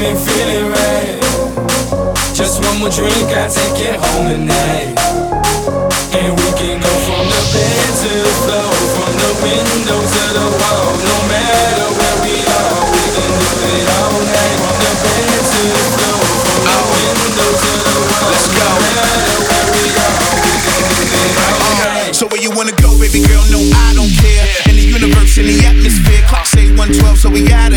ain't feeling right. Just one more drink, I take it home tonight. And we can go from the bed to the floor, from the window to the wall. No matter where we are, we can do it all night. From the bed to the floor, from the window to the wall. Let's go. No matter where we are, we can do it all night. So where you wanna go, baby girl? No, I don't care. In the universe, in the atmosphere, clock say 112, so we got it.